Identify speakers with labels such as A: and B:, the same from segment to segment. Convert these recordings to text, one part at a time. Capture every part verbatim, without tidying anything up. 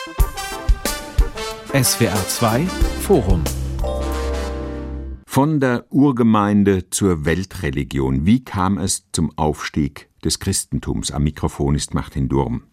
A: S W R zwei Forum.
B: Von der Urgemeinde zur Weltreligion. Wie kam es zum Aufstieg des Christentums? Am Mikrofon ist Martin Durm.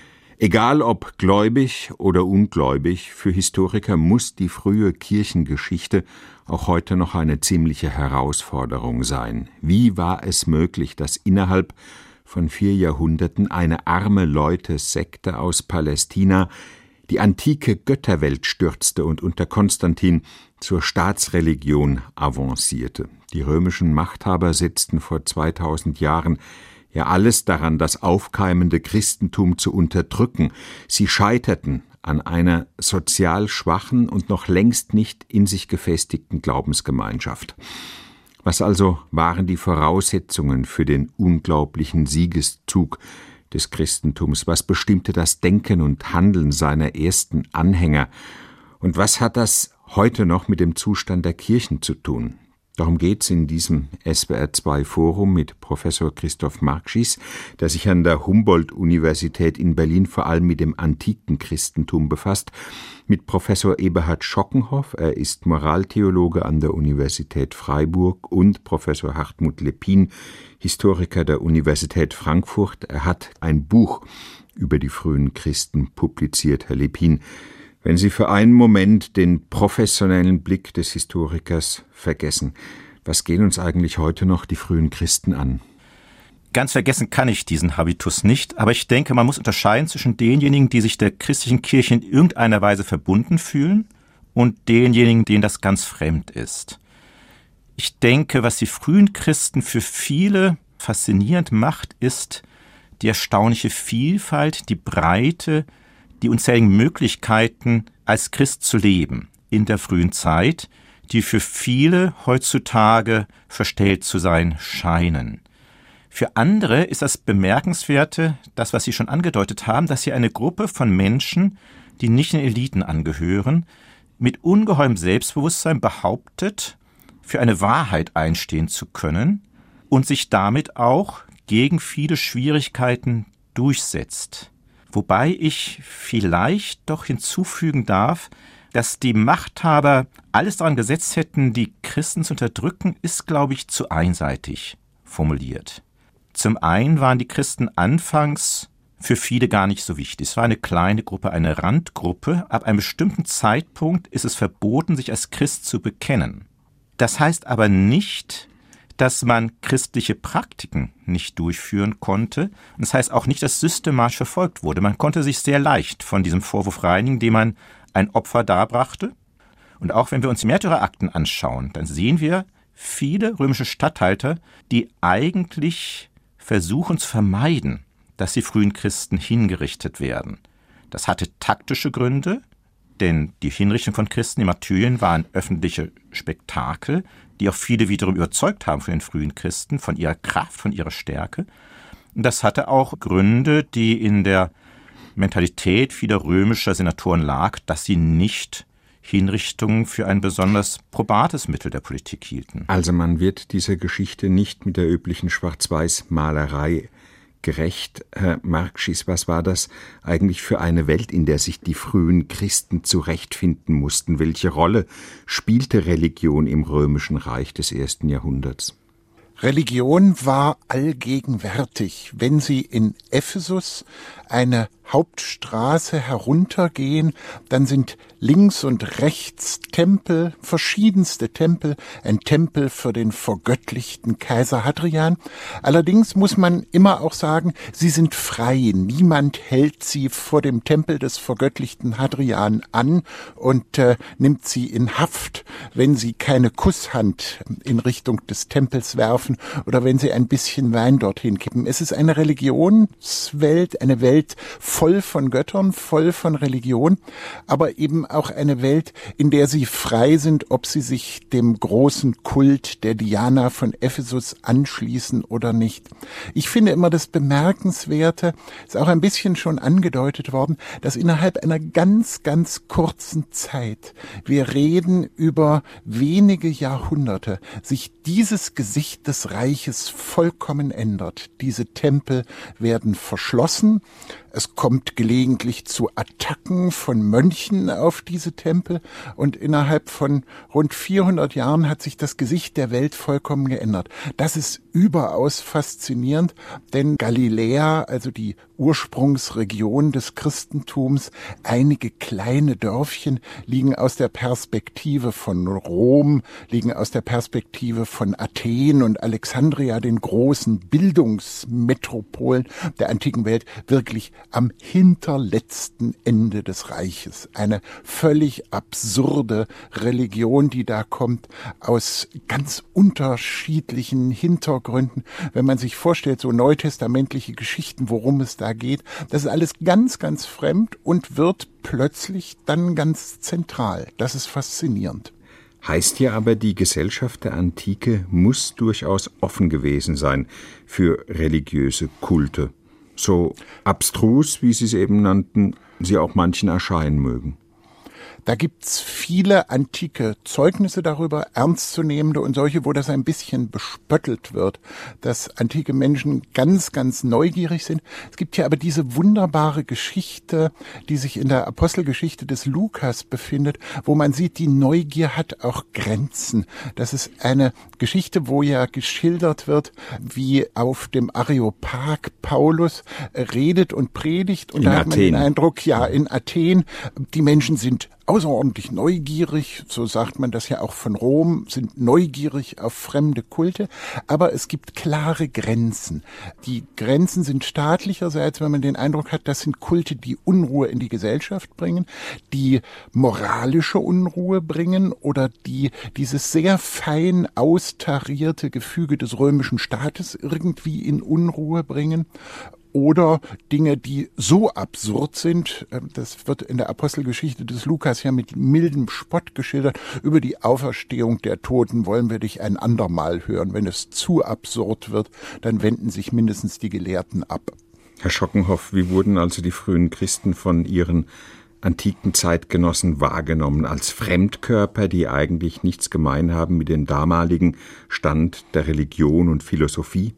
B: Egal ob gläubig oder ungläubig, für Historiker muss die frühe Kirchengeschichte auch heute noch eine ziemliche Herausforderung sein. Wie war es möglich, dass innerhalb von vier Jahrhunderten eine arme Leute-Sekte aus Palästina die antike Götterwelt stürzte und unter Konstantin zur Staatsreligion avancierte? Die römischen Machthaber setzten vor zweitausend Jahren ja alles daran, das aufkeimende Christentum zu unterdrücken. Sie scheiterten an einer sozial schwachen und noch längst nicht in sich gefestigten Glaubensgemeinschaft. Was also waren die Voraussetzungen für den unglaublichen Siegeszug des Christentums? Was bestimmte das Denken und Handeln seiner ersten Anhänger? Und was hat das heute noch mit dem Zustand der Kirchen zu tun? Darum geht es in diesem S W R zwei Forum mit Professor Christoph Markschies, der sich an der Humboldt-Universität in Berlin vor allem mit dem antiken Christentum befasst, mit Professor Eberhard Schockenhoff, er ist Moraltheologe an der Universität Freiburg, und Professor Hartmut Lepin, Historiker der Universität Frankfurt. Er hat ein Buch über die frühen Christen publiziert. Herr Lepin, wenn Sie für einen Moment den professionellen Blick des Historikers vergessen, was gehen uns eigentlich heute noch die frühen Christen an?
C: Ganz vergessen kann ich diesen Habitus nicht, aber ich denke, man muss unterscheiden zwischen denjenigen, die sich der christlichen Kirche in irgendeiner Weise verbunden fühlen, und denjenigen, denen das ganz fremd ist. Ich denke, was die frühen Christen für viele faszinierend macht, ist die erstaunliche Vielfalt, die Breite, die unzähligen Möglichkeiten, als Christ zu leben in der frühen Zeit, die für viele heutzutage verstellt zu sein scheinen. Für andere ist das Bemerkenswerte, das, was Sie schon angedeutet haben, dass hier eine Gruppe von Menschen, die nicht den Eliten angehören, mit ungeheurem Selbstbewusstsein behauptet, für eine Wahrheit einstehen zu können und sich damit auch gegen viele Schwierigkeiten durchsetzt. Wobei ich vielleicht doch hinzufügen darf, dass die Machthaber alles daran gesetzt hätten, die Christen zu unterdrücken, ist, glaube ich, zu einseitig formuliert. Zum einen waren die Christen anfangs für viele gar nicht so wichtig. Es war eine kleine Gruppe, eine Randgruppe. Ab einem bestimmten Zeitpunkt ist es verboten, sich als Christ zu bekennen. Das heißt aber nicht, dass man christliche Praktiken nicht durchführen konnte. Und das heißt auch nicht, dass systematisch verfolgt wurde. Man konnte sich sehr leicht von diesem Vorwurf reinigen, indem man ein Opfer darbrachte. Und auch wenn wir uns die Märtyrerakten anschauen, dann sehen wir viele römische Statthalter, die eigentlich versuchen zu vermeiden, dass die frühen Christen hingerichtet werden. Das hatte taktische Gründe, denn die Hinrichtung von Christen, die Martyrien, waren öffentliche Spektakel, die auch viele wiederum überzeugt haben von den frühen Christen, von ihrer Kraft, von ihrer Stärke. Und das hatte auch Gründe, die in der Mentalität vieler römischer Senatoren lag, dass sie nicht Hinrichtungen für ein besonders probates Mittel der Politik hielten.
B: Also man wird dieser Geschichte nicht mit der üblichen Schwarz-Weiß-Malerei gerecht. Herr Markschies, was war das eigentlich für eine Welt, in der sich die frühen Christen zurechtfinden mussten? Welche Rolle spielte Religion im römischen Reich des ersten Jahrhunderts?
D: Religion war allgegenwärtig. Wenn Sie in Ephesus eine Hauptstraße heruntergehen, dann sind links und rechts Tempel, verschiedenste Tempel, ein Tempel für den vergöttlichten Kaiser Hadrian. Allerdings muss man immer auch sagen, sie sind frei. Niemand hält sie vor dem Tempel des vergöttlichten Hadrian an und äh, nimmt sie in Haft, wenn sie keine Kusshand in Richtung des Tempels werfen oder wenn sie ein bisschen Wein dorthin kippen. Es ist eine Religionswelt, eine Welt voll von Göttern, voll von Religion, aber eben auch eine Welt, in der sie frei sind, ob sie sich dem großen Kult der Diana von Ephesus anschließen oder nicht. Ich finde immer das Bemerkenswerte, ist auch ein bisschen schon angedeutet worden, dass innerhalb einer ganz, ganz kurzen Zeit, wir reden über wenige Jahrhunderte, sich dieses Gesicht des Reiches vollkommen ändert. Diese Tempel werden verschlossen, Es kommt gelegentlich zu Attacken von Mönchen auf diese Tempel und innerhalb von rund vierhundert Jahren hat sich das Gesicht der Welt vollkommen geändert. Das ist überaus faszinierend, denn Galiläa, also die Ursprungsregion des Christentums, einige kleine Dörfchen liegen aus der Perspektive von Rom, liegen aus der Perspektive von Athen und Alexandria, den großen Bildungsmetropolen der antiken Welt, wirklich am hinterletzten Ende des Reiches. Eine völlig absurde Religion, die da kommt, aus ganz unterschiedlichen Hintergründen. Wenn man sich vorstellt, so neutestamentliche Geschichten, worum es da geht, das ist alles ganz, ganz fremd und wird plötzlich dann ganz zentral. Das ist faszinierend.
B: Heißt ja aber, die Gesellschaft der Antike muss durchaus offen gewesen sein für religiöse Kulte. So abstrus, wie Sie es eben nannten, sie auch manchen erscheinen mögen.
D: Da gibt's viele antike Zeugnisse darüber, ernstzunehmende und solche, wo das ein bisschen bespöttelt wird, dass antike Menschen ganz, ganz neugierig sind. Es gibt ja aber diese wunderbare Geschichte, die sich in der Apostelgeschichte des Lukas befindet, wo man sieht, die Neugier hat auch Grenzen. Das ist eine Geschichte, wo ja geschildert wird, wie auf dem Areopag Paulus redet und predigt. Und
B: in
D: da hat man
B: Athen.
D: den Eindruck, ja, in Athen, die Menschen sind außerordentlich neugierig, so sagt man das ja auch von Rom, sind neugierig auf fremde Kulte, aber es gibt klare Grenzen. Die Grenzen sind staatlicherseits, wenn man den Eindruck hat, das sind Kulte, die Unruhe in die Gesellschaft bringen, die moralische Unruhe bringen oder die dieses sehr fein austarierte Gefüge des römischen Staates irgendwie in Unruhe bringen. Oder Dinge, die so absurd sind, das wird in der Apostelgeschichte des Lukas ja mit mildem Spott geschildert, über die Auferstehung der Toten wollen wir dich ein andermal hören. Wenn es zu absurd wird, dann wenden sich mindestens die Gelehrten ab.
B: Herr Schockenhoff, wie wurden also die frühen Christen von ihren antiken Zeitgenossen wahrgenommen? Als Fremdkörper, die eigentlich nichts gemein haben mit dem damaligen Stand der Religion und Philosophie?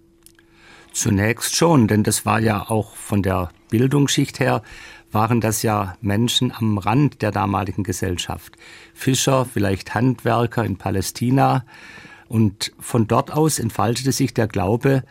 E: Zunächst schon, denn das war ja auch von der Bildungsschicht her, waren das ja Menschen am Rand der damaligen Gesellschaft. Fischer, vielleicht Handwerker in Palästina. Und von dort aus entfaltete sich der Glaube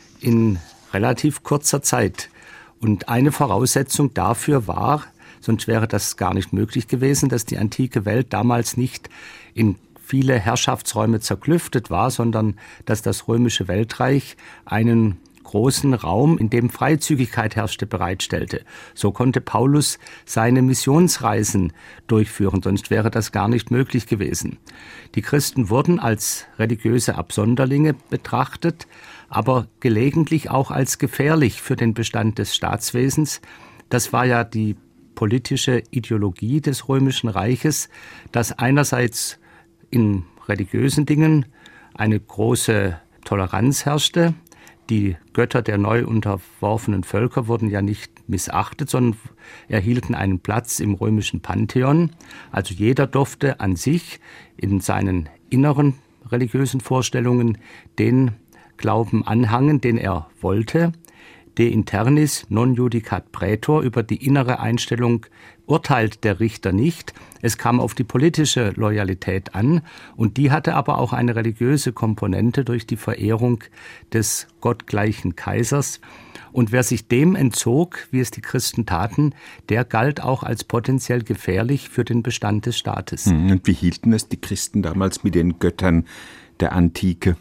E: in relativ kurzer Zeit. Und eine Voraussetzung dafür war, sonst wäre das gar nicht möglich gewesen, dass die antike Welt damals nicht in viele Herrschaftsräume zerklüftet war, sondern dass das römische Weltreich einen großen Raum, in dem Freizügigkeit herrschte, bereitstellte. So konnte Paulus seine Missionsreisen durchführen, sonst wäre das gar nicht möglich gewesen. Die Christen wurden als religiöse Absonderlinge betrachtet, aber gelegentlich auch als gefährlich für den Bestand des Staatswesens. Das war ja die politische Ideologie des Römischen Reiches, dass einerseits in religiösen Dingen eine große Toleranz herrschte. Die Götter der neu unterworfenen Völker wurden ja nicht missachtet, sondern erhielten einen Platz im römischen Pantheon. Also jeder durfte an sich in seinen inneren religiösen Vorstellungen den Glauben anhangen, den er wollte. De internis non judicat praetor, über die innere Einstellung urteilt der Richter nicht. Es kam auf die politische Loyalität an und die hatte aber auch eine religiöse Komponente durch die Verehrung des gottgleichen Kaisers. Und wer sich dem entzog, wie es die Christen taten, der galt auch als potenziell gefährlich für den Bestand des Staates.
B: Und wie hielten es die Christen damals mit den Göttern der Antike?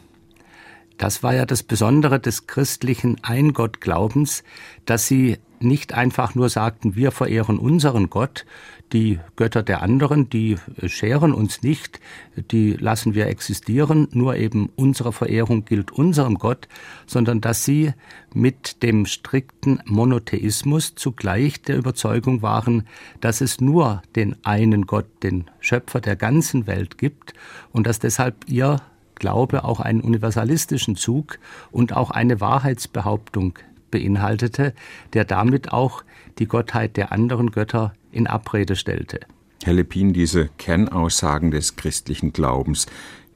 E: Das war ja das Besondere des christlichen Eingottglaubens, dass sie nicht einfach nur sagten, wir verehren unseren Gott, die Götter der anderen, die scheren uns nicht, die lassen wir existieren, nur eben unsere Verehrung gilt unserem Gott, sondern dass sie mit dem strikten Monotheismus zugleich der Überzeugung waren, dass es nur den einen Gott, den Schöpfer der ganzen Welt gibt und dass deshalb ihr Glaube auch einen universalistischen Zug und auch eine Wahrheitsbehauptung beinhaltete, der damit auch die Gottheit der anderen Götter in Abrede stellte.
B: Herr Lepin, diese Kernaussagen des christlichen Glaubens,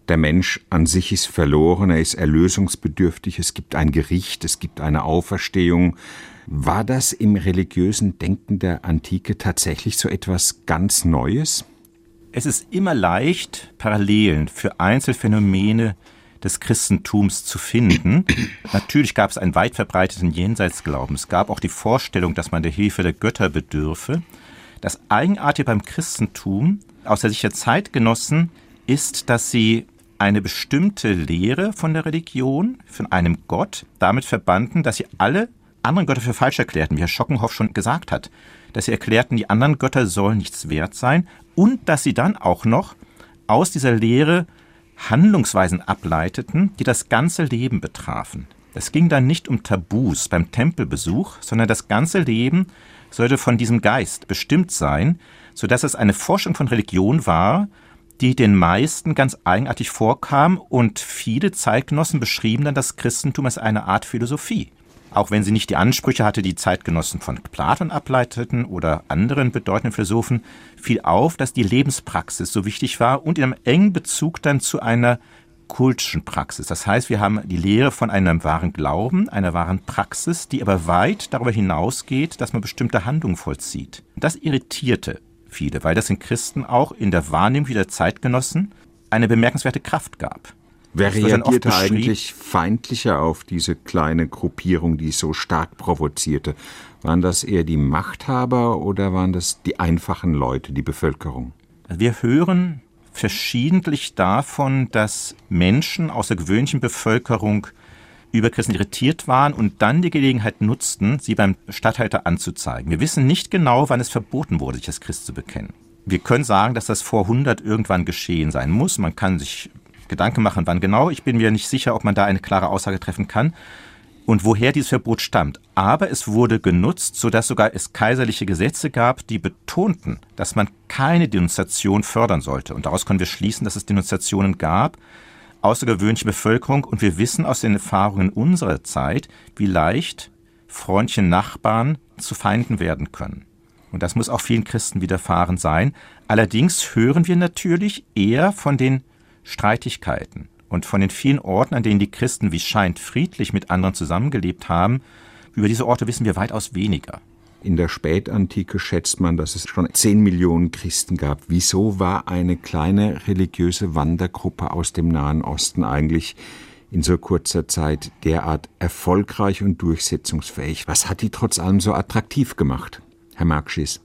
B: Der Mensch an sich ist verloren, er ist erlösungsbedürftig, es gibt ein Gericht, es gibt eine Auferstehung. War das im religiösen Denken der Antike tatsächlich so etwas ganz Neues?
C: Es ist immer leicht, Parallelen für Einzelfänomene des Christentums zu finden. Natürlich gab es einen weit verbreiteten Jenseitsglauben. Es gab auch die Vorstellung, dass man der Hilfe der Götter bedürfe. Das Eigenartige beim Christentum aus der Sicht der Zeitgenossen ist, dass sie eine bestimmte Lehre von der Religion, von einem Gott, damit verbanden, dass sie alle anderen Götter für falsch erklärten, wie Herr Schockenhoff schon gesagt hat. Dass sie erklärten, die anderen Götter sollen nichts wert sein und dass sie dann auch noch aus dieser Lehre Handlungsweisen ableiteten, die das ganze Leben betrafen. Es ging dann nicht um Tabus beim Tempelbesuch, sondern das ganze Leben sollte von diesem Geist bestimmt sein, sodass es eine Forschung von Religion war, die den meisten ganz eigenartig vorkam, und viele Zeitgenossen beschrieben dann das Christentum als eine Art Philosophie. Auch wenn sie nicht die Ansprüche hatte, die Zeitgenossen von Platon ableiteten oder anderen bedeutenden Philosophen, fiel auf, dass die Lebenspraxis so wichtig war und in einem engen Bezug dann zu einer kultischen Praxis. Das heißt, wir haben die Lehre von einem wahren Glauben, einer wahren Praxis, die aber weit darüber hinausgeht, dass man bestimmte Handlungen vollzieht. Das irritierte viele, weil das in Christen auch in der Wahrnehmung der Zeitgenossen eine bemerkenswerte Kraft gab.
B: Wer reagierte eigentlich feindlicher auf diese kleine Gruppierung, die so stark provozierte? Waren das eher die Machthaber oder waren das die einfachen Leute, die Bevölkerung?
C: Wir hören verschiedentlich davon, dass Menschen aus der gewöhnlichen Bevölkerung über Christen irritiert waren und dann die Gelegenheit nutzten, sie beim Statthalter anzuzeigen. Wir wissen nicht genau, wann es verboten wurde, sich als Christ zu bekennen. Wir können sagen, dass das vor hundert irgendwann geschehen sein muss. Man kann sich Gedanken machen, wann genau. Ich bin mir nicht sicher, ob man da eine klare Aussage treffen kann und woher dieses Verbot stammt. Aber es wurde genutzt, sodass sogar es kaiserliche Gesetze gab, die betonten, dass man keine Denunziation fördern sollte. Und daraus können wir schließen, dass es Denunziationen gab aus der gewöhnlichen Bevölkerung. Und wir wissen aus den Erfahrungen unserer Zeit, wie leicht freundliche Nachbarn zu Feinden werden können. Und das muss auch vielen Christen widerfahren sein. Allerdings hören wir natürlich eher von den Streitigkeiten und von den vielen Orten, an denen die Christen, wie es scheint, friedlich mit anderen zusammengelebt haben. Über diese Orte wissen wir weitaus weniger.
B: In der Spätantike schätzt man, dass es schon zehn Millionen Christen gab. Wieso war eine kleine religiöse Wandergruppe aus dem Nahen Osten eigentlich in so kurzer Zeit derart erfolgreich und durchsetzungsfähig? Was hat die trotz allem so attraktiv gemacht, Herr Markschies?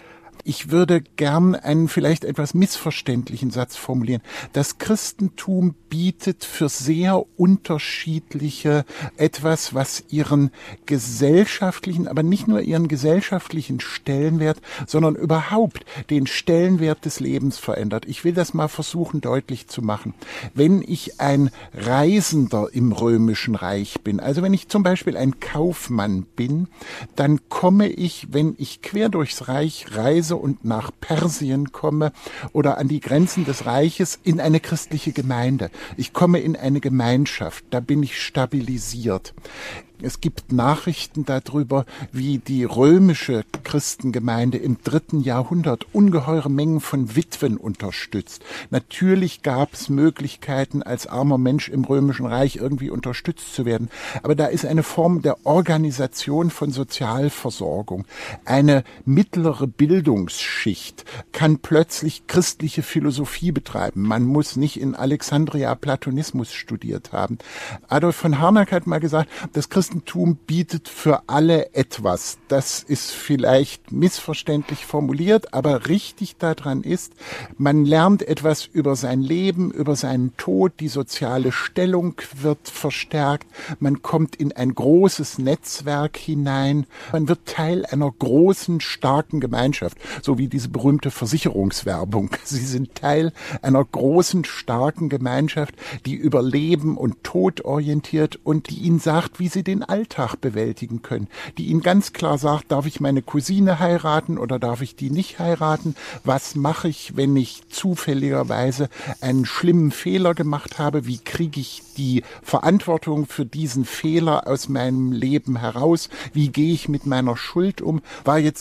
D: Ich würde gern einen vielleicht etwas missverständlichen Satz formulieren. Das Christentum bietet für sehr unterschiedliche etwas, was ihren gesellschaftlichen, aber nicht nur ihren gesellschaftlichen Stellenwert, sondern überhaupt den Stellenwert des Lebens verändert. Ich will das mal versuchen deutlich zu machen. Wenn ich ein Reisender im Römischen Reich bin, also wenn ich zum Beispiel ein Kaufmann bin, dann komme ich, wenn ich quer durchs Reich reise und nach Persien komme oder an die Grenzen des Reiches, in eine christliche Gemeinde. Ich komme in eine Gemeinschaft, da bin ich stabilisiert. Es gibt Nachrichten darüber, wie die römische Christengemeinde im dritten Jahrhundert ungeheure Mengen von Witwen unterstützt. Natürlich gab es Möglichkeiten, als armer Mensch im Römischen Reich irgendwie unterstützt zu werden. Aber da ist eine Form der Organisation von Sozialversorgung. Eine mittlere Bildungsschicht kann plötzlich christliche Philosophie betreiben. Man muss nicht in Alexandria Platonismus studiert haben. Adolf von Harnack hat mal gesagt, das Christentum Christentum bietet für alle etwas. Das ist vielleicht missverständlich formuliert, aber richtig daran ist, man lernt etwas über sein Leben, über seinen Tod, die soziale Stellung wird verstärkt, man kommt in ein großes Netzwerk hinein, man wird Teil einer großen, starken Gemeinschaft, so wie diese berühmte Versicherungswerbung. Sie sind Teil einer großen, starken Gemeinschaft, die über Leben und Tod orientiert und die ihnen sagt, wie sie den Alltag bewältigen können, die ihnen ganz klar sagt, darf ich meine Cousine heiraten oder darf ich die nicht heiraten? Was mache ich, wenn ich zufälligerweise einen schlimmen Fehler gemacht habe? Wie kriege ich die Verantwortung für diesen Fehler aus meinem Leben heraus? Wie gehe ich mit meiner Schuld um? War jetzt eine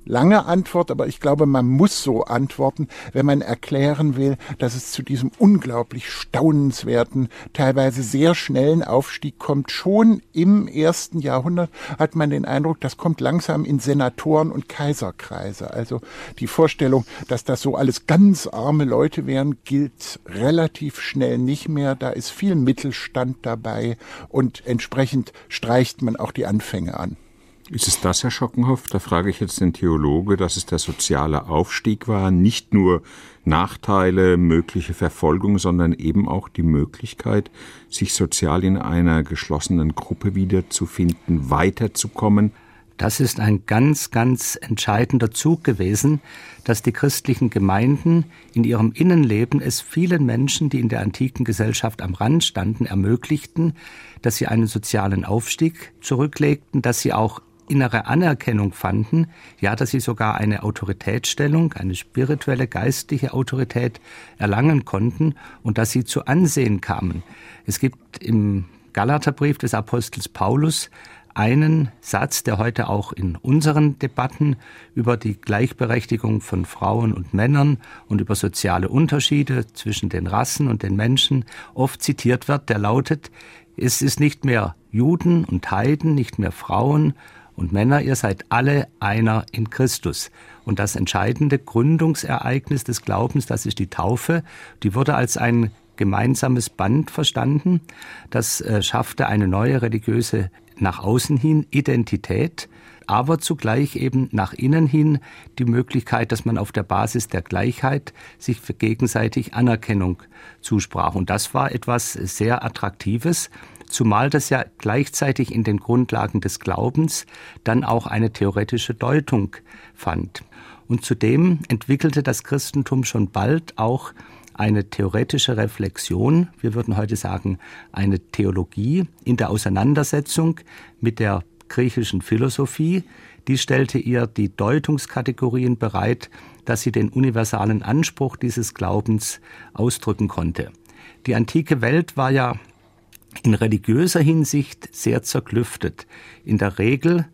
D: lange Antwort, aber ich glaube, man muss so antworten, wenn man erklären will, dass es zu diesem unglaublich staunenswerten, teilweise sehr schnellen Aufstieg kommt. Schon im ersten Jahrhundert hat man den Eindruck, das kommt langsam in Senatoren- und Kaiserkreise. Also die Vorstellung, dass das so alles ganz arme Leute wären, gilt relativ schnell nicht mehr. Da ist viel Mittelstand dabei und entsprechend streicht man auch die Anfänge an.
B: Ist es das, Herr Schockenhoff, da frage ich jetzt den Theologe, dass es der soziale Aufstieg war, nicht nur Nachteile, mögliche Verfolgung, sondern eben auch die Möglichkeit, sich sozial in einer geschlossenen Gruppe wiederzufinden, weiterzukommen?
E: Das ist ein ganz, ganz entscheidender Zug gewesen, dass die christlichen Gemeinden in ihrem Innenleben es vielen Menschen, die in der antiken Gesellschaft am Rand standen, ermöglichten, dass sie einen sozialen Aufstieg zurücklegten, dass sie auch innere Anerkennung fanden, ja, dass sie sogar eine Autoritätsstellung, eine spirituelle, geistliche Autorität erlangen konnten und dass sie zu Ansehen kamen. Es gibt im Galaterbrief des Apostels Paulus einen Satz, der heute auch in unseren Debatten über die Gleichberechtigung von Frauen und Männern und über soziale Unterschiede zwischen den Rassen und den Menschen oft zitiert wird, der lautet: Es ist nicht mehr Juden und Heiden, nicht mehr Frauen und Männer, ihr seid alle einer in Christus. Und das entscheidende Gründungsereignis des Glaubens, das ist die Taufe, die wurde als ein gemeinsames Band verstanden. Das äh, schaffte eine neue religiöse nach außen hin Identität, aber zugleich eben nach innen hin die Möglichkeit, dass man auf der Basis der Gleichheit sich für gegenseitig Anerkennung zusprach. Und das war etwas sehr Attraktives, zumal das ja gleichzeitig in den Grundlagen des Glaubens dann auch eine theoretische Deutung fand. Und zudem entwickelte das Christentum schon bald auch eine theoretische Reflexion, wir würden heute sagen eine Theologie in der Auseinandersetzung mit der griechischen Philosophie. Die stellte ihr die Deutungskategorien bereit, dass sie den universalen Anspruch dieses Glaubens ausdrücken konnte. Die antike Welt war ja in religiöser Hinsicht sehr zerklüftet. In der Regel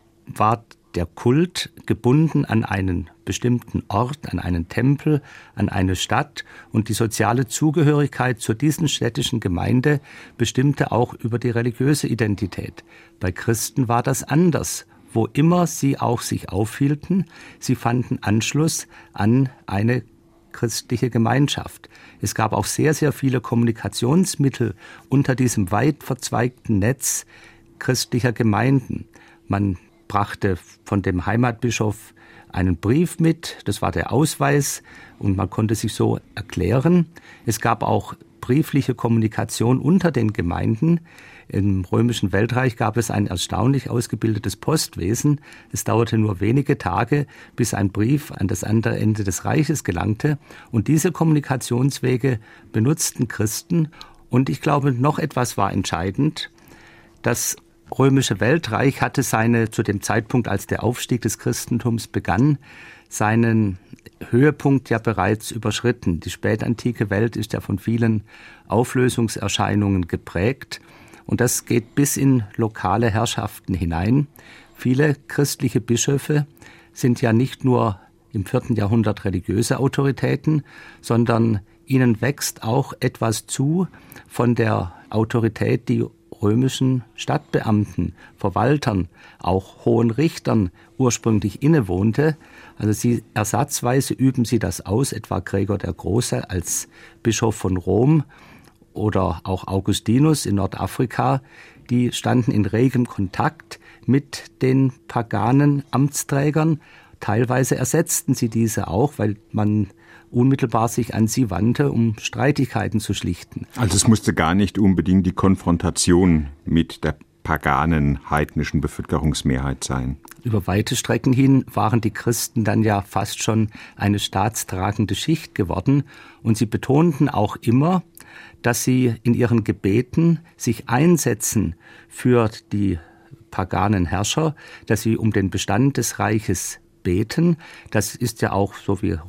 E: war der Kult gebunden an einen bestimmten Ort, an einen Tempel, an eine Stadt, und die soziale Zugehörigkeit zu diesen städtischen Gemeinde bestimmte auch über die religiöse Identität. Bei Christen war das anders. Wo immer sie auch sich aufhielten, sie fanden Anschluss an eine christliche Gemeinschaft. Es gab auch sehr, sehr viele Kommunikationsmittel unter diesem weit verzweigten Netz christlicher Gemeinden. Man brachte von dem Heimatbischof einen Brief mit, das war der Ausweis, und man konnte sich so erklären. Es gab auch briefliche Kommunikation unter den Gemeinden. Im Römischen Weltreich gab es ein erstaunlich ausgebildetes Postwesen. Es dauerte nur wenige Tage, bis ein Brief an das andere Ende des Reiches gelangte. Und diese Kommunikationswege benutzten Christen. Und ich glaube, noch etwas war entscheidend. Das Römische Weltreich hatte seine, zu dem Zeitpunkt, als der Aufstieg des Christentums begann, seinen Höhepunkt ja bereits überschritten. Die spätantike Welt ist ja von vielen Auflösungserscheinungen geprägt. Und das geht bis in lokale Herrschaften hinein. Viele christliche Bischöfe sind ja nicht nur im vierten Jahrhundert religiöse Autoritäten, sondern ihnen wächst auch etwas zu von der Autorität, die römischen Stadtbeamten, Verwaltern, auch hohen Richtern ursprünglich innewohnte. Also sie, ersatzweise üben sie das aus, etwa Gregor der Große als Bischof von Rom oder auch Augustinus in Nordafrika, die standen in regem Kontakt mit den paganen Amtsträgern. Teilweise ersetzten sie diese auch, weil man unmittelbar sich an sie wandte, um Streitigkeiten zu schlichten.
B: Also es musste gar nicht unbedingt die Konfrontation mit der paganen, heidnischen Bevölkerungsmehrheit sein.
E: Über weite Strecken hin waren die Christen dann ja fast schon eine staatstragende Schicht geworden, und sie betonten auch immer, dass sie in ihren Gebeten sich einsetzen für die paganen Herrscher, dass sie um den Bestand des Reiches beten. Das ist ja auch, so wie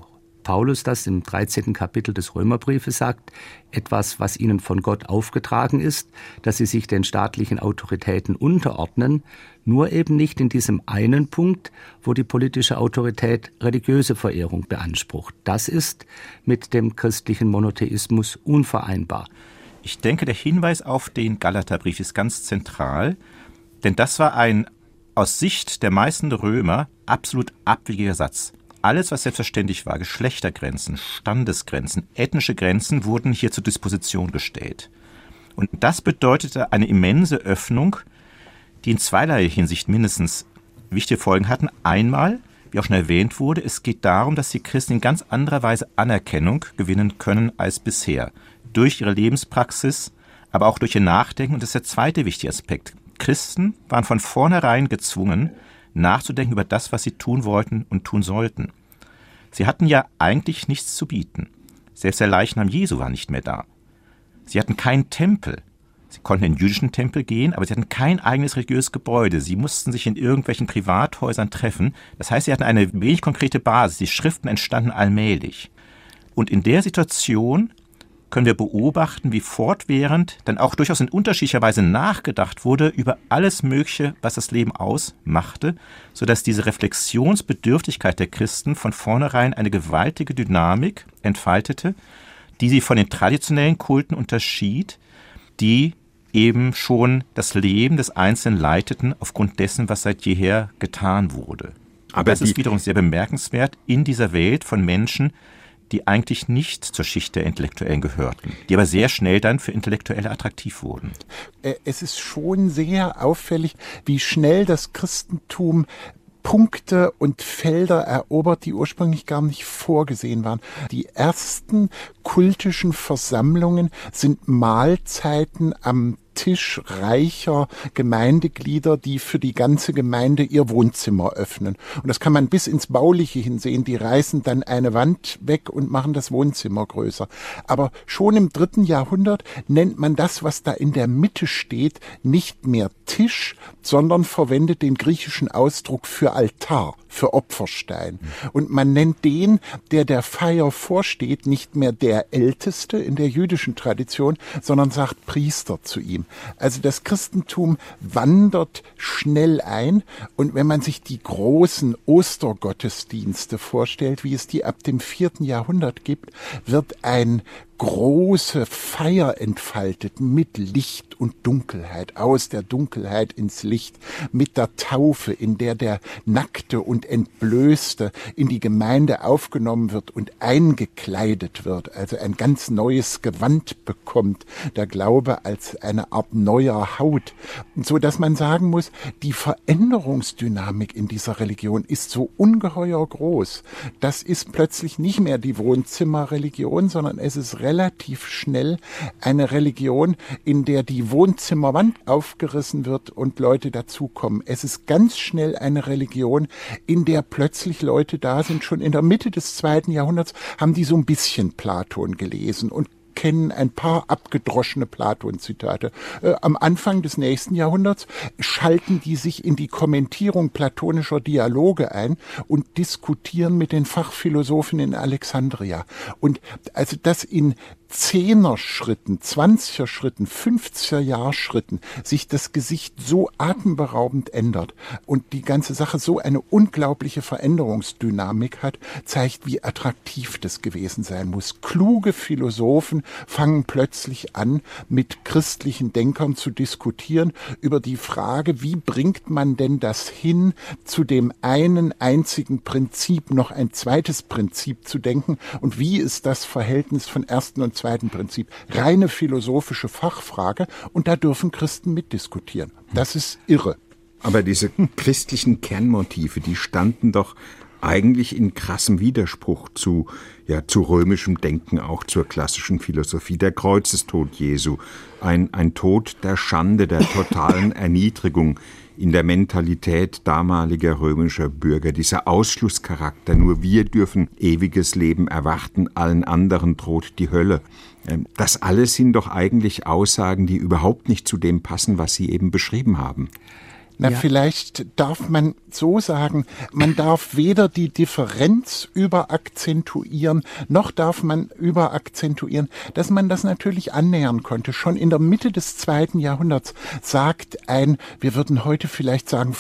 E: Paulus das im dreizehnten Kapitel des Römerbriefes sagt, etwas, was ihnen von Gott aufgetragen ist, dass sie sich den staatlichen Autoritäten unterordnen, nur eben nicht in diesem einen Punkt, wo die politische Autorität religiöse Verehrung beansprucht. Das ist mit dem christlichen Monotheismus unvereinbar.
C: Ich denke, der Hinweis auf den Galaterbrief ist ganz zentral, denn das war ein aus Sicht der meisten Römer absolut abwegiger Satz. Alles, was selbstverständlich war, Geschlechtergrenzen, Standesgrenzen, ethnische Grenzen, wurden hier zur Disposition gestellt. Und das bedeutete eine immense Öffnung, die in zweierlei Hinsicht mindestens wichtige Folgen hatten. Einmal, wie auch schon erwähnt wurde, es geht darum, dass die Christen in ganz anderer Weise Anerkennung gewinnen können als bisher. Durch ihre Lebenspraxis, aber auch durch ihr Nachdenken. Und das ist der zweite wichtige Aspekt. Christen waren von vornherein gezwungen, nachzudenken über das, was sie tun wollten und tun sollten. Sie hatten ja eigentlich nichts zu bieten. Selbst der Leichnam Jesu war nicht mehr da. Sie hatten keinen Tempel. Sie konnten in den jüdischen Tempel gehen, aber sie hatten kein eigenes religiöses Gebäude. Sie mussten sich in irgendwelchen Privathäusern treffen. Das heißt, sie hatten eine wenig konkrete Basis. Die Schriften entstanden allmählich. Und in der Situation können wir beobachten, wie fortwährend dann auch durchaus in unterschiedlicher Weise nachgedacht wurde über alles Mögliche, was das Leben ausmachte, sodass diese Reflexionsbedürftigkeit der Christen von vornherein eine gewaltige Dynamik entfaltete, die sie von den traditionellen Kulten unterschied, die eben schon das Leben des Einzelnen leiteten aufgrund dessen, was seit jeher getan wurde. Aber das ist wiederum sehr bemerkenswert in dieser Welt von Menschen, die eigentlich nicht zur Schicht der Intellektuellen gehörten, die aber sehr schnell dann für Intellektuelle attraktiv wurden.
D: Es ist schon sehr auffällig, wie schnell das Christentum Punkte und Felder erobert, die ursprünglich gar nicht vorgesehen waren. Die ersten kultischen Versammlungen sind Mahlzeiten am Tisch reicher Gemeindeglieder, die für die ganze Gemeinde ihr Wohnzimmer öffnen. Und das kann man bis ins Bauliche hinsehen. Die reißen dann eine Wand weg und machen das Wohnzimmer größer. Aber schon im dritten Jahrhundert nennt man das, was da in der Mitte steht, nicht mehr Tisch, sondern verwendet den griechischen Ausdruck für Altar, für Opferstein. Und man nennt den, der der Feier vorsteht, nicht mehr der Älteste in der jüdischen Tradition, sondern sagt Priester zu ihm. Also das Christentum wandert schnell ein, und wenn man sich die großen Ostergottesdienste vorstellt, wie es die ab dem vierten Jahrhundert gibt, wird ein große Feier entfaltet mit Licht und Dunkelheit, aus der Dunkelheit ins Licht, mit der Taufe, in der der Nackte und Entblößte in die Gemeinde aufgenommen wird und eingekleidet wird, also ein ganz neues Gewand bekommt, der Glaube als eine Art neuer Haut, so dass man sagen muss, die Veränderungsdynamik in dieser Religion ist so ungeheuer groß. Das ist plötzlich nicht mehr die Wohnzimmerreligion, sondern es ist relativ schnell eine Religion, in der die Wohnzimmerwand aufgerissen wird und Leute dazukommen. Es ist ganz schnell eine Religion, in der plötzlich Leute da sind. Schon in der Mitte des zweiten Jahrhunderts haben die so ein bisschen Platon gelesen und kennen ein paar abgedroschene Platon-Zitate. Äh, am Anfang des nächsten Jahrhunderts schalten die sich in die Kommentierung platonischer Dialoge ein und diskutieren mit den Fachphilosophen in Alexandria. Und also das in Zehner-Schritten, Zwanziger-Schritten, fünfziger-Jahr-Schritten sich das Gesicht so atemberaubend ändert und die ganze Sache so eine unglaubliche Veränderungsdynamik hat, zeigt, wie attraktiv das gewesen sein muss. Kluge Philosophen fangen plötzlich an, mit christlichen Denkern zu diskutieren über die Frage, wie bringt man denn das hin, zu dem einen einzigen Prinzip noch ein zweites Prinzip zu denken, und wie ist das Verhältnis von ersten und zweiten Prinzip? Reine philosophische Fachfrage, und da dürfen Christen mitdiskutieren. Das ist irre.
B: Aber diese christlichen Kernmotive, die standen doch eigentlich in krassem Widerspruch zu, ja, zu römischem Denken, auch zur klassischen Philosophie. Der Kreuzestod Jesu, ein, ein Tod der Schande, der totalen Erniedrigung in der Mentalität damaliger römischer Bürger, dieser Ausschlusscharakter, nur wir dürfen ewiges Leben erwarten, allen anderen droht die Hölle. Das alles sind doch eigentlich Aussagen, die überhaupt nicht zu dem passen, was Sie eben beschrieben haben.
D: Na,
E: ja.
D: Vielleicht darf man so sagen, man darf weder die Differenz überakzentuieren, noch darf man überakzentuieren, dass man das natürlich annähern konnte. Schon in der Mitte des zweiten Jahrhunderts sagt ein, wir würden heute vielleicht sagen,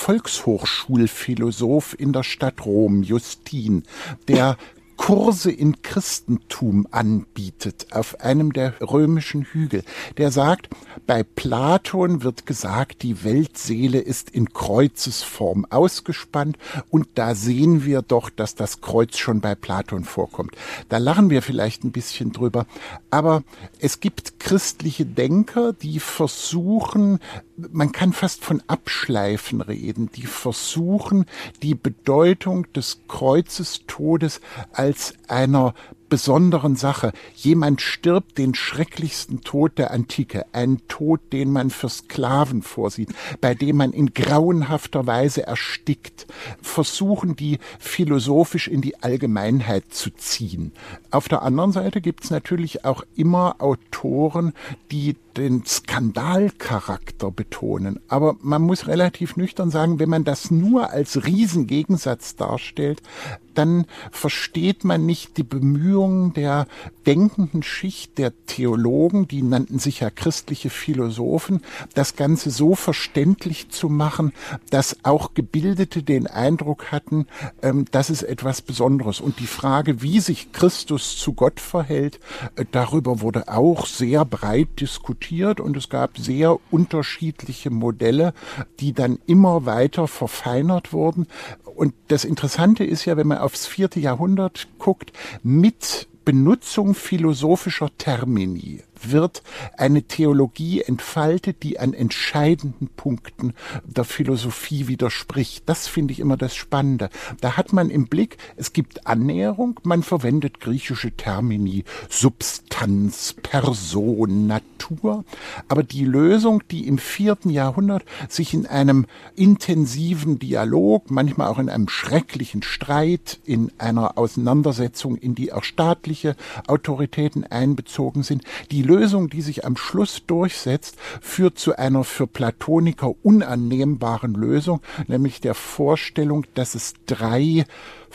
D: Volkshochschulphilosoph in der Stadt Rom, Justin, der Kurse in Christentum anbietet auf einem der römischen Hügel. Der sagt, bei Platon wird gesagt, die Weltseele ist in Kreuzesform ausgespannt und da sehen wir doch, dass das Kreuz schon bei Platon vorkommt. Da lachen wir vielleicht ein bisschen drüber, aber es gibt christliche Denker, die versuchen, man kann fast von Abschleifen reden, die versuchen, die Bedeutung des Kreuzestodes als einer besonderen Sache. Jemand stirbt den schrecklichsten Tod der Antike, einen Tod, den man für Sklaven vorsieht, bei dem man in grauenhafter Weise erstickt, versuchen die philosophisch in die Allgemeinheit zu ziehen. Auf der anderen Seite gibt es natürlich auch immer Autoren, die den Skandalcharakter betonen. Aber man muss relativ nüchtern sagen, wenn man das nur als Riesengegensatz darstellt, dann versteht man nicht die Bemühungen der denkenden Schicht der Theologen, die nannten sich ja christliche Philosophen, das Ganze so verständlich zu machen, dass auch Gebildete den Eindruck hatten, ähm, das ist etwas Besonderes. Und die Frage, wie sich Christus zu Gott verhält, äh, darüber wurde auch sehr breit diskutiert und es gab sehr unterschiedliche Modelle, die dann immer weiter verfeinert wurden. Und das Interessante ist ja, wenn man aufs vierte Jahrhundert guckt, mit Benutzung philosophischer Termini wird eine Theologie entfaltet, die an entscheidenden Punkten der Philosophie widerspricht. Das finde ich immer das Spannende. Da hat man im Blick, es gibt Annäherung, man verwendet griechische Termini, Substanz, Person, Natur, aber die Lösung, die im vierten Jahrhundert sich in einem intensiven Dialog, manchmal auch in einem schrecklichen Streit, in einer Auseinandersetzung, in die auch staatliche Autoritäten einbezogen sind, die Lösung, die sich am Schluss durchsetzt, führt zu einer für Platoniker unannehmbaren Lösung, nämlich der Vorstellung, dass es drei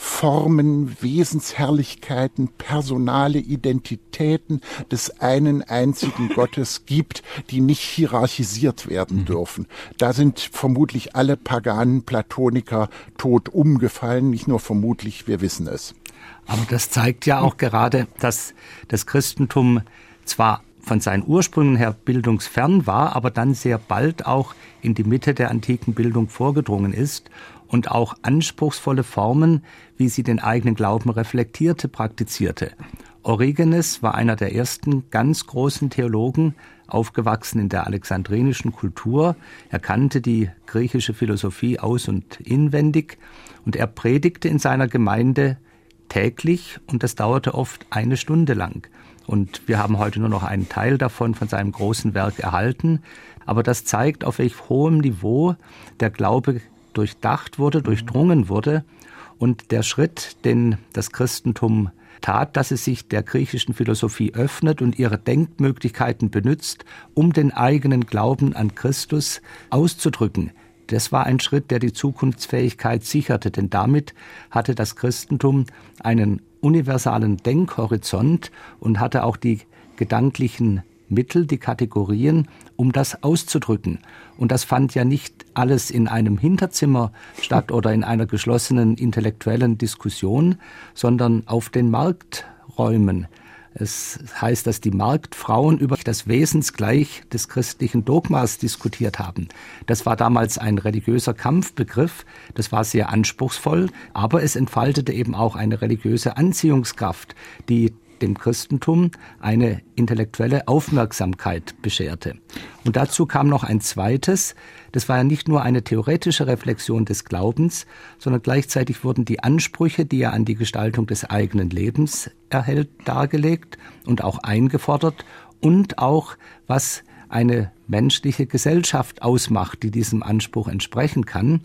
D: Formen, Wesensherrlichkeiten, personale Identitäten des einen einzigen Gottes gibt, die nicht hierarchisiert werden dürfen. Da sind vermutlich alle paganen Platoniker tot umgefallen, nicht nur vermutlich, wir wissen es.
E: Aber das zeigt ja auch gerade, dass das Christentum zwar von seinen Ursprüngen her bildungsfern war, aber dann sehr bald auch in die Mitte der antiken Bildung vorgedrungen ist und auch anspruchsvolle Formen, wie sie den eigenen Glauben reflektierte, praktizierte. Origenes war einer der ersten ganz großen Theologen, aufgewachsen in der alexandrinischen Kultur. Er kannte die griechische Philosophie aus- und inwendig und er predigte in seiner Gemeinde täglich und das dauerte oft eine Stunde lang. Und wir haben heute nur noch einen Teil davon von seinem großen Werk erhalten. Aber das zeigt, auf welch hohem Niveau der Glaube durchdacht wurde, durchdrungen wurde. Und der Schritt, den das Christentum tat, dass es sich der griechischen Philosophie öffnet und ihre Denkmöglichkeiten benutzt, um den eigenen Glauben an Christus auszudrücken. Das war ein Schritt, der die Zukunftsfähigkeit sicherte, denn damit hatte das Christentum einen universalen Denkhorizont und hatte auch die gedanklichen Mittel, die Kategorien, um das auszudrücken. Und das fand ja nicht alles in einem Hinterzimmer statt oder in einer geschlossenen intellektuellen Diskussion, sondern auf den Markträumen. Es heißt, dass die Marktfrauen über das Wesensgleich des christlichen Dogmas diskutiert haben. Das war damals ein religiöser Kampfbegriff, das war sehr anspruchsvoll, aber es entfaltete eben auch eine religiöse Anziehungskraft, die dem Christentum eine intellektuelle Aufmerksamkeit bescherte. Und dazu kam noch ein zweites, das war ja nicht nur eine theoretische Reflexion des Glaubens, sondern gleichzeitig wurden die Ansprüche, die er an die Gestaltung des eigenen Lebens erhält, dargelegt und auch eingefordert und auch, was eine menschliche Gesellschaft ausmacht, die diesem Anspruch entsprechen kann.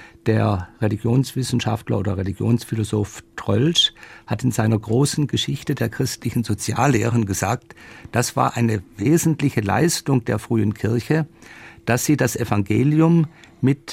E: Der Religionswissenschaftler oder Religionsphilosoph Troeltsch hat in seiner großen Geschichte der christlichen Soziallehren gesagt, das war eine wesentliche Leistung der frühen Kirche, dass sie das Evangelium mit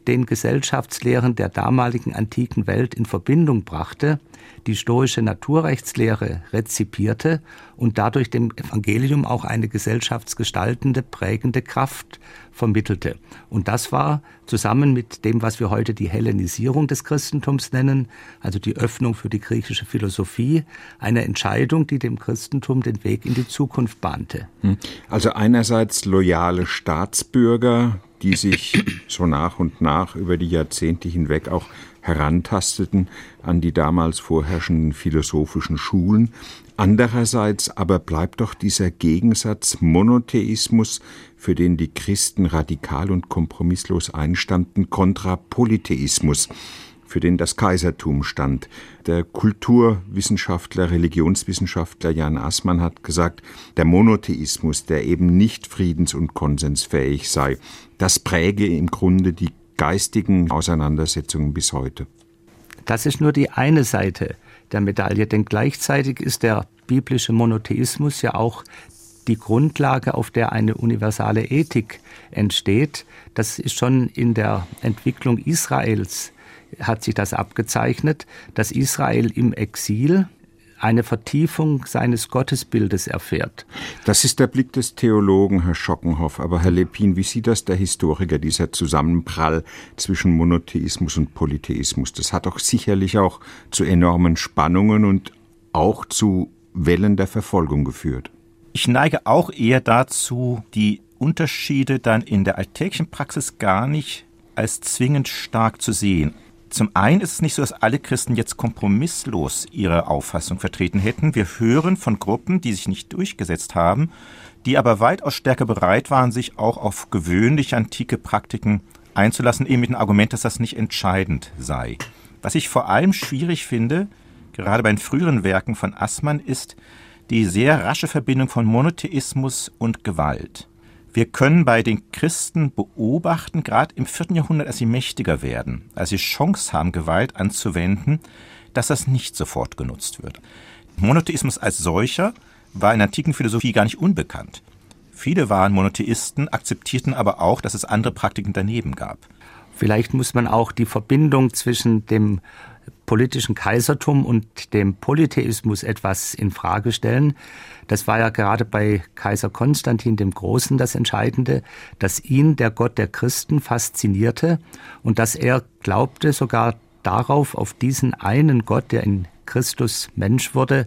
E: den Gesellschaftslehren der damaligen antiken Welt in Verbindung brachte, die stoische Naturrechtslehre rezipierte und dadurch dem Evangelium auch eine gesellschaftsgestaltende, prägende Kraft vermittelte. Und das war zusammen mit dem, was wir heute die Hellenisierung des Christentums nennen, also die Öffnung für die griechische Philosophie, eine Entscheidung, die dem Christentum den Weg in die Zukunft bahnte.
B: Also einerseits loyale Staatsbürger, die sich so nach und nach über die Jahrzehnte hinweg auch herantasteten an die damals vorherrschenden philosophischen Schulen. Andererseits aber bleibt doch dieser Gegensatz Monotheismus, für den die Christen radikal und kompromisslos einstanden, kontra Polytheismus, für den das Kaisertum stand. Der Kulturwissenschaftler, Religionswissenschaftler Jan Assmann hat gesagt, der Monotheismus, der eben nicht friedens- und konsensfähig sei, das präge im Grunde die geistigen Auseinandersetzungen bis heute.
E: Das ist nur die eine Seite der Medaille, denn gleichzeitig ist der biblische Monotheismus ja auch die Grundlage, auf der eine universale Ethik entsteht. Das ist schon in der Entwicklung Israels hat sich das abgezeichnet, dass Israel im Exil eine Vertiefung seines Gottesbildes erfährt.
B: Das ist der Blick des Theologen, Herr Schockenhoff. Aber Herr Lepin, wie sieht das der Historiker, dieser Zusammenprall zwischen Monotheismus und Polytheismus? Das hat doch sicherlich auch zu enormen Spannungen und auch zu Wellen der Verfolgung geführt.
C: Ich neige auch eher dazu, die Unterschiede dann in der alltäglichen Praxis gar nicht als zwingend stark zu sehen. Zum einen ist es nicht so, dass alle Christen jetzt kompromisslos ihre Auffassung vertreten hätten. Wir hören von Gruppen, die sich nicht durchgesetzt haben, die aber weitaus stärker bereit waren, sich auch auf gewöhnliche antike Praktiken einzulassen, eben mit dem Argument, dass das nicht entscheidend sei. Was ich vor allem schwierig finde, gerade bei den früheren Werken von Assmann, ist die sehr rasche Verbindung von Monotheismus und Gewalt. Wir können bei den Christen beobachten, gerade im vierten Jahrhundert, als sie mächtiger werden, als sie Chance haben, Gewalt anzuwenden, dass das nicht sofort genutzt wird. Monotheismus als solcher war in der antiken Philosophie gar nicht unbekannt. Viele waren Monotheisten, akzeptierten aber auch, dass es andere Praktiken daneben gab.
E: Vielleicht muss man auch die Verbindung zwischen dem politischen Kaisertum und dem Polytheismus etwas in Frage stellen. Das war ja gerade bei Kaiser Konstantin dem Großen das Entscheidende, dass ihn der Gott der Christen faszinierte und dass er glaubte sogar darauf, auf diesen einen Gott, der in Christus Mensch wurde,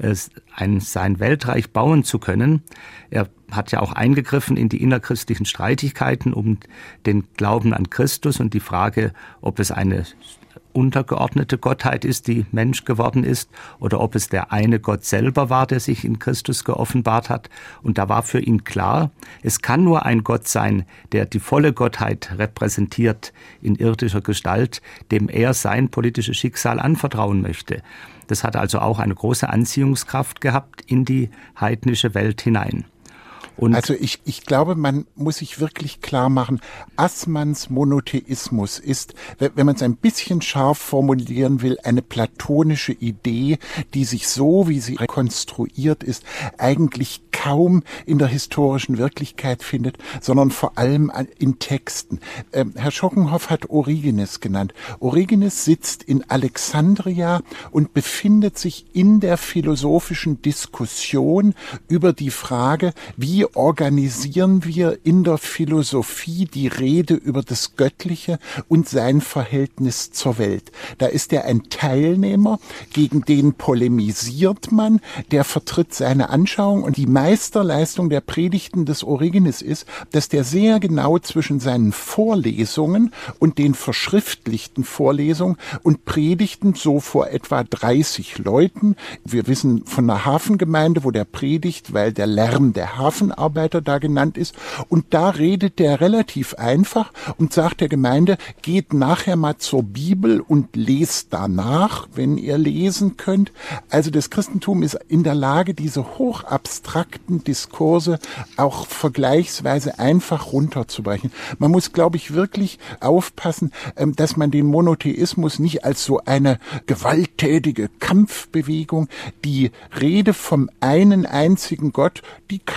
E: ein, sein Weltreich bauen zu können. Er hat ja auch eingegriffen in die innerchristlichen Streitigkeiten um den Glauben an Christus und die Frage, ob es eine untergeordnete Gottheit ist, die Mensch geworden ist, oder ob es der eine Gott selber war, der sich in Christus geoffenbart hat. Und da war für ihn klar, es kann nur ein Gott sein, der die volle Gottheit repräsentiert in irdischer Gestalt, dem er sein politisches Schicksal anvertrauen möchte. Das hat also auch eine große Anziehungskraft gehabt in die heidnische Welt hinein. Und
D: also ich, ich glaube, man muss sich wirklich klar machen, Assmanns Monotheismus ist, wenn man es ein bisschen scharf formulieren will, eine platonische Idee, die sich so, wie sie rekonstruiert ist, eigentlich kaum in der historischen Wirklichkeit findet, sondern vor allem in Texten. Ähm, Herr Schockenhoff hat Origenes genannt. Origenes sitzt in Alexandria und befindet sich in der philosophischen Diskussion über die Frage, wie organisieren wir in der Philosophie die Rede über das Göttliche und sein Verhältnis zur Welt. Da ist er ein Teilnehmer, gegen den polemisiert man, der vertritt seine Anschauung, und die Meisterleistung der Predigten des Origenes ist, dass der sehr genau zwischen seinen Vorlesungen und den verschriftlichten Vorlesungen und Predigten so vor etwa dreißig Leuten, wir wissen von einer Hafengemeinde, wo der predigt, weil der Lärm der Hafenarbeiter da genannt ist, und da redet der relativ einfach und sagt der Gemeinde, geht nachher mal zur Bibel und lest danach, wenn ihr lesen könnt. Also das Christentum ist in der Lage, diese hochabstrakten Diskurse auch vergleichsweise einfach runterzubrechen. Man muss, glaube ich, wirklich aufpassen, dass man den Monotheismus nicht als so eine gewalttätige Kampfbewegung, die Rede vom einen einzigen Gott, die kann ein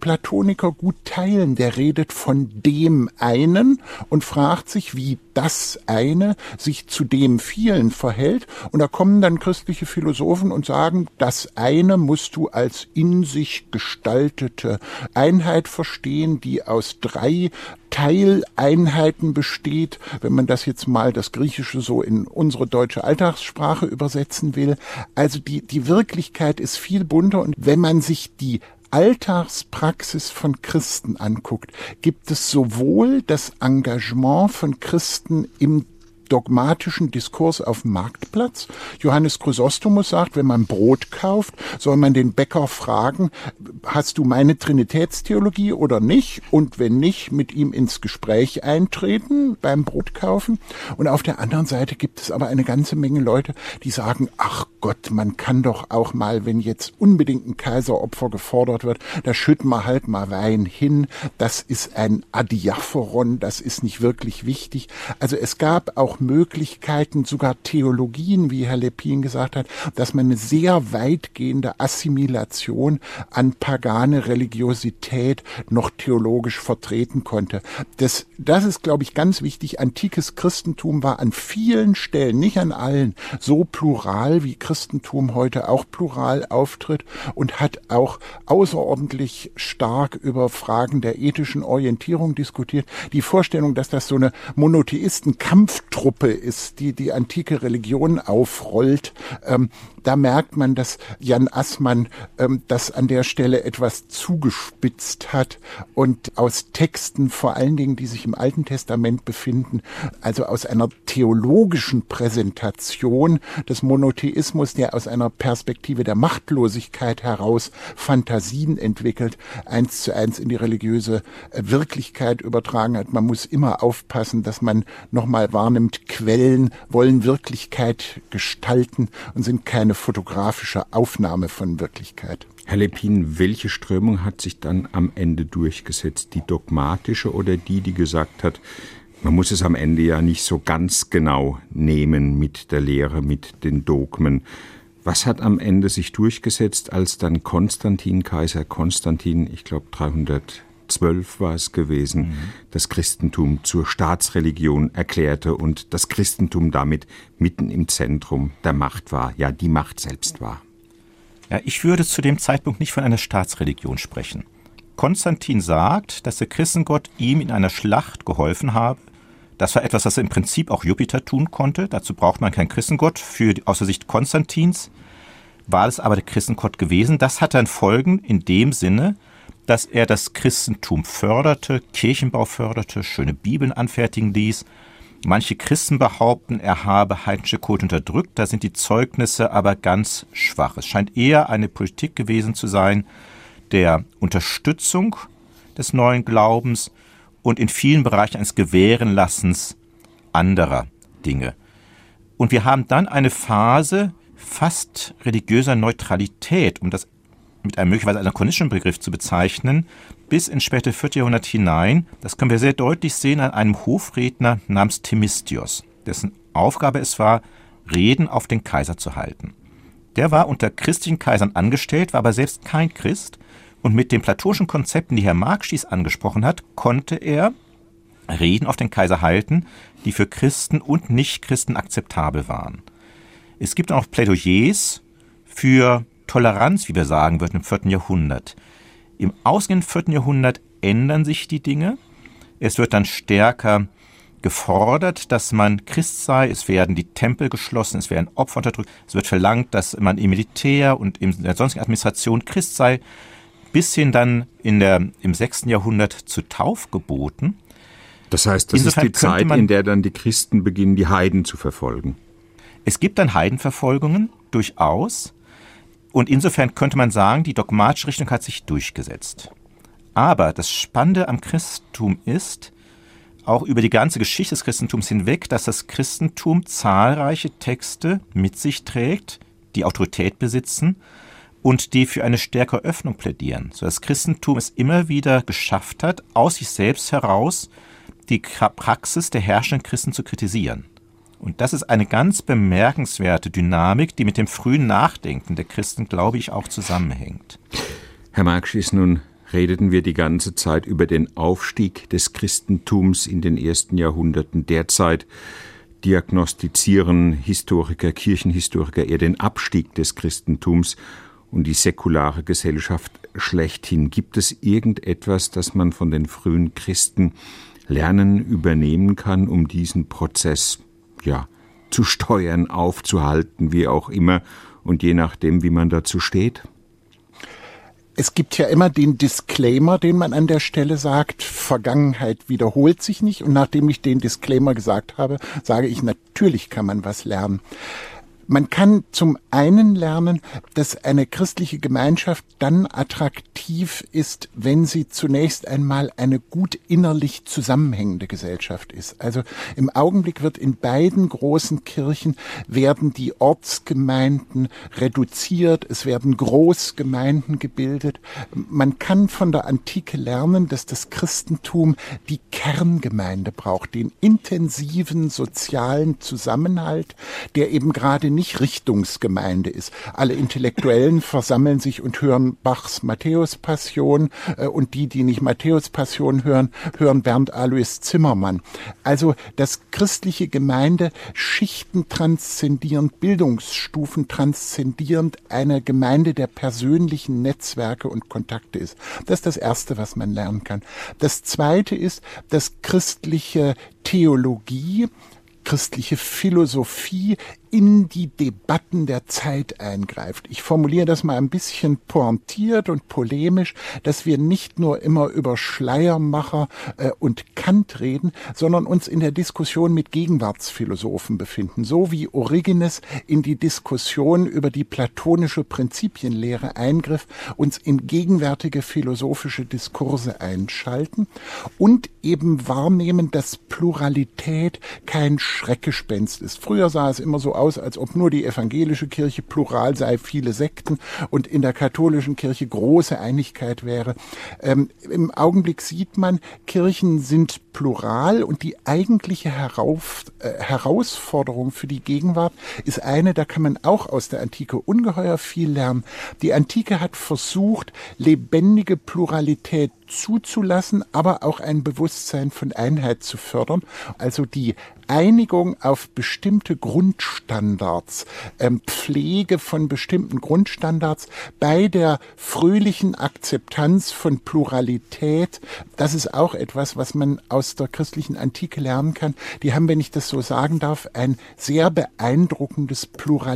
D: Platoniker gut teilen. Der redet von dem einen und fragt sich, wie das eine sich zu dem vielen verhält. Und da kommen dann christliche Philosophen und sagen, das eine musst du als in sich gestaltete Einheit verstehen, die aus drei Teileinheiten besteht, wenn man das jetzt mal das Griechische so in unsere deutsche Alltagssprache übersetzen will. Also die, die Wirklichkeit ist viel bunter, und wenn man sich die Alltagspraxis von Christen anguckt, gibt es sowohl das Engagement von Christen im dogmatischen Diskurs auf dem Marktplatz. Johannes Chrysostomus sagt, wenn man Brot kauft, soll man den Bäcker fragen, hast du meine Trinitätstheologie oder nicht? Und wenn nicht, mit ihm ins Gespräch eintreten beim Brotkaufen. Und auf der anderen Seite gibt es aber eine ganze Menge Leute, die sagen, ach Gott, man kann doch auch mal, wenn jetzt unbedingt ein Kaiseropfer gefordert wird, da schütten wir halt mal Wein hin. Das ist ein Adiaphoron, das ist nicht wirklich wichtig. Also es gab auch Möglichkeiten, sogar Theologien, wie Herr Lepin gesagt hat, dass man eine sehr weitgehende Assimilation an pagane Religiosität noch theologisch vertreten konnte. Das, das ist, glaube ich, ganz wichtig. Antikes Christentum war an vielen Stellen, nicht an allen, so plural, wie Christentum heute auch plural auftritt, und hat auch außerordentlich stark über Fragen der ethischen Orientierung diskutiert. Die Vorstellung, dass das so eine Monotheisten-Kampftruppe ist, die die antike Religion aufrollt, ähm, da merkt man, dass Jan Assmann ähm, das an der Stelle etwas zugespitzt hat und aus Texten, vor allen Dingen, die sich im Alten Testament befinden, also aus einer theologischen Präsentation des Monotheismus, der aus einer Perspektive der Machtlosigkeit heraus Fantasien entwickelt, eins zu eins in die religiöse Wirklichkeit übertragen hat. Man muss immer aufpassen, dass man nochmal wahrnimmt, Quellen wollen Wirklichkeit gestalten und sind keine fotografische Aufnahme von Wirklichkeit.
B: Herr Lepin, welche Strömung hat sich dann am Ende durchgesetzt? Die dogmatische oder die, die gesagt hat, man muss es am Ende ja nicht so ganz genau nehmen mit der Lehre, mit den Dogmen? Was hat am Ende sich durchgesetzt, als dann Konstantin, Kaiser Konstantin, ich glaube dreihundertzwölf war es gewesen, mhm. das Christentum zur Staatsreligion erklärte und das Christentum damit mitten im Zentrum der Macht war, ja die Macht selbst war?
C: Ja, ich würde zu dem Zeitpunkt nicht von einer Staatsreligion sprechen. Konstantin sagt, dass der Christengott ihm in einer Schlacht geholfen habe. Das war etwas, was im Prinzip auch Jupiter tun konnte. Dazu braucht man keinen Christengott. Für, aus der Sicht Konstantins war es aber der Christengott gewesen. Das hat dann Folgen in dem Sinne, dass er das Christentum förderte, Kirchenbau förderte, schöne Bibeln anfertigen ließ. Manche Christen behaupten, er habe heidnische Kult unterdrückt. Da sind die Zeugnisse aber ganz schwach. Es scheint eher eine Politik gewesen zu sein der Unterstützung des neuen Glaubens und in vielen Bereichen eines Gewährenlassens anderer Dinge. Und wir haben dann eine Phase fast religiöser Neutralität, um das mit einem möglicherweise anachronistischen Begriff zu bezeichnen, bis ins späte vierte Jahrhundert hinein. Das können wir sehr deutlich sehen an einem Hofredner namens Themistios, dessen Aufgabe es war, Reden auf den Kaiser zu halten. Der war unter christlichen Kaisern angestellt, war aber selbst kein Christ, und mit den platonischen Konzepten, die Herr Markschies angesprochen hat, konnte er Reden auf den Kaiser halten, die für Christen und Nichtchristen akzeptabel waren. Es gibt auch Plädoyers für Toleranz, wie wir sagen würden, im vierten Jahrhundert. Im ausgehenden vierten Jahrhundert ändern sich die Dinge. Es wird dann stärker gefordert, dass man Christ sei. Es werden die Tempel geschlossen, es werden Opfer unterdrückt. Es wird verlangt, dass man im Militär und in der sonstigen Administration Christ sei. Bis hin dann in der, im sechsten Jahrhundert zu Taufgeboten.
B: Das heißt, das Insofern ist die Zeit, man, in der dann die Christen beginnen, die Heiden zu verfolgen.
C: Es gibt dann Heidenverfolgungen, durchaus. Und insofern könnte man sagen, die dogmatische Richtung hat sich durchgesetzt. Aber das Spannende am Christentum ist, auch über die ganze Geschichte des Christentums hinweg, dass das Christentum zahlreiche Texte mit sich trägt, die Autorität besitzen und die für eine stärkere Öffnung plädieren. So das Christentum es immer wieder geschafft hat, aus sich selbst heraus die Praxis der herrschenden Christen zu kritisieren. Und das ist eine ganz bemerkenswerte Dynamik, die mit dem frühen Nachdenken der Christen, glaube ich, auch zusammenhängt.
B: Herr Markschies, nun redeten wir die ganze Zeit über den Aufstieg des Christentums in den ersten Jahrhunderten. Derzeit diagnostizieren Historiker, Kirchenhistoriker eher den Abstieg des Christentums und die säkulare Gesellschaft schlechthin. Gibt es irgendetwas, das man von den frühen Christen lernen, übernehmen kann, um diesen Prozess, ja, zu steuern, aufzuhalten, wie auch immer, und je nachdem, wie man dazu steht?
D: Es gibt ja immer den Disclaimer, den man an der Stelle sagt, Vergangenheit wiederholt sich nicht. Und nachdem ich den Disclaimer gesagt habe, sage ich, natürlich kann man was lernen. Man kann zum einen lernen, dass eine christliche Gemeinschaft dann attraktiv ist, wenn sie zunächst einmal eine gut innerlich zusammenhängende Gesellschaft ist. Also im Augenblick wird in beiden großen Kirchen werden die Ortsgemeinden reduziert, es werden Großgemeinden gebildet. Man kann von der Antike lernen, dass das Christentum die Kerngemeinde braucht, den intensiven sozialen Zusammenhalt, der eben gerade nicht Richtungsgemeinde ist. Alle Intellektuellen versammeln sich und hören Bachs Matthäus-Passion äh, und die, die nicht Matthäus-Passion hören, hören Bernd Alois Zimmermann. Also das christliche Gemeinde Schichten transzendierend, Bildungsstufen transzendierend eine Gemeinde der persönlichen Netzwerke und Kontakte ist. Das ist das Erste, was man lernen kann. Das Zweite ist, dass christliche Theologie, christliche Philosophie in die Debatten der Zeit eingreift. Ich formuliere das mal ein bisschen pointiert und polemisch, dass wir nicht nur immer über Schleiermacher äh, und Kant reden, sondern uns in der Diskussion mit Gegenwartsphilosophen befinden, so wie Origenes in die Diskussion über die platonische Prinzipienlehre eingriff, uns in gegenwärtige philosophische Diskurse einschalten und eben wahrnehmen, dass Pluralität kein Schreckgespenst ist. Früher sah es immer so aus, als ob nur die evangelische Kirche plural sei, viele Sekten, und in der katholischen Kirche große Einigkeit wäre. Ähm, im Augenblick sieht man, Kirchen sind plural und die eigentliche Herauf, äh, Herausforderung für die Gegenwart ist eine, da kann man auch aus der Antike ungeheuer viel lernen. Die Antike hat versucht, lebendige Pluralität zuzulassen, aber auch ein Bewusstsein von Einheit zu fördern. Also die Einigung auf bestimmte Grundstandards, ähm, Pflege von bestimmten Grundstandards bei der fröhlichen Akzeptanz von Pluralität. Das ist auch etwas, was man aus der christlichen Antike lernen kann. Die haben, wenn ich das so sagen darf, ein sehr beeindruckendes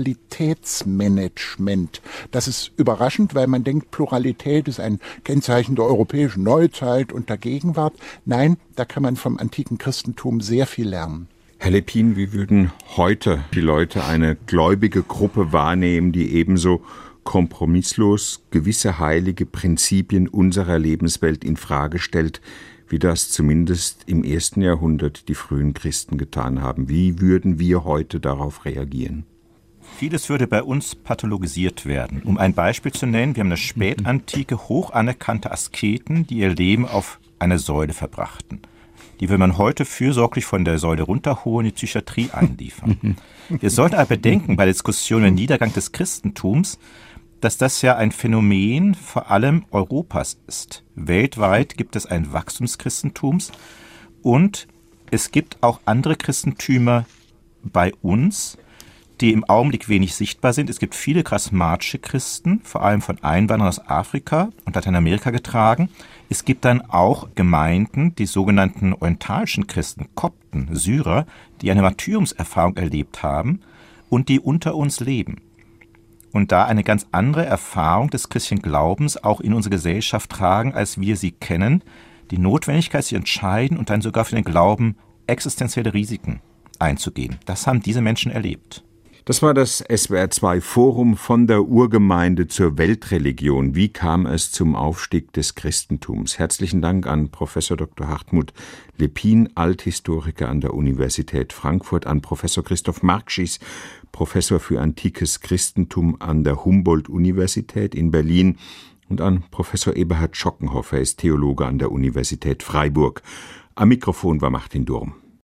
D: Pluralitätsmanagement. Das ist überraschend, weil man denkt, Pluralität ist ein Kennzeichen der europäischen Neuzeit und der Gegenwart. Nein, da kann man vom antiken Christentum sehr viel lernen.
B: Herr Lepin, wie würden heute die Leute eine gläubige Gruppe wahrnehmen, die ebenso kompromisslos gewisse heilige Prinzipien unserer Lebenswelt in Frage stellt, wie das zumindest im ersten Jahrhundert die frühen Christen getan haben? Wie würden wir heute darauf reagieren?
C: Vieles würde bei uns pathologisiert werden. Um ein Beispiel zu nennen, wir haben eine spätantike, hoch anerkannte Asketen, die ihr Leben auf eine Säule verbrachten. Die will man heute fürsorglich von der Säule runterholen, in die Psychiatrie einliefern. Wir sollten aber bedenken, bei der Diskussion über den Niedergang des Christentums, dass das ja ein Phänomen vor allem Europas ist. Weltweit gibt es ein Wachstum des Christentums und es gibt auch andere Christentümer bei uns, die im Augenblick wenig sichtbar sind. Es gibt viele charismatische Christen, vor allem von Einwanderern aus Afrika und Lateinamerika getragen. Es gibt dann auch Gemeinden, die sogenannten orientalischen Christen, Kopten, Syrer, die eine Martyriumserfahrung erlebt haben und die unter uns leben. Und da eine ganz andere Erfahrung des christlichen Glaubens auch in unsere Gesellschaft tragen, als wir sie kennen, die Notwendigkeit, sich entscheiden und dann sogar für den Glauben existenzielle Risiken einzugehen. Das haben diese Menschen erlebt.
B: Das war das S W R zwei Forum von der Urgemeinde zur Weltreligion. Wie kam es zum Aufstieg des Christentums? Herzlichen Dank an Professor Doktor Hartmut Lepin, Althistoriker an der Universität Frankfurt, an Professor Christoph Markschies, Professor für antikes Christentum an der Humboldt-Universität in Berlin, und an Professor Eberhard Schockenhoff, er ist Theologe an der Universität Freiburg. Am Mikrofon war Martin Durm.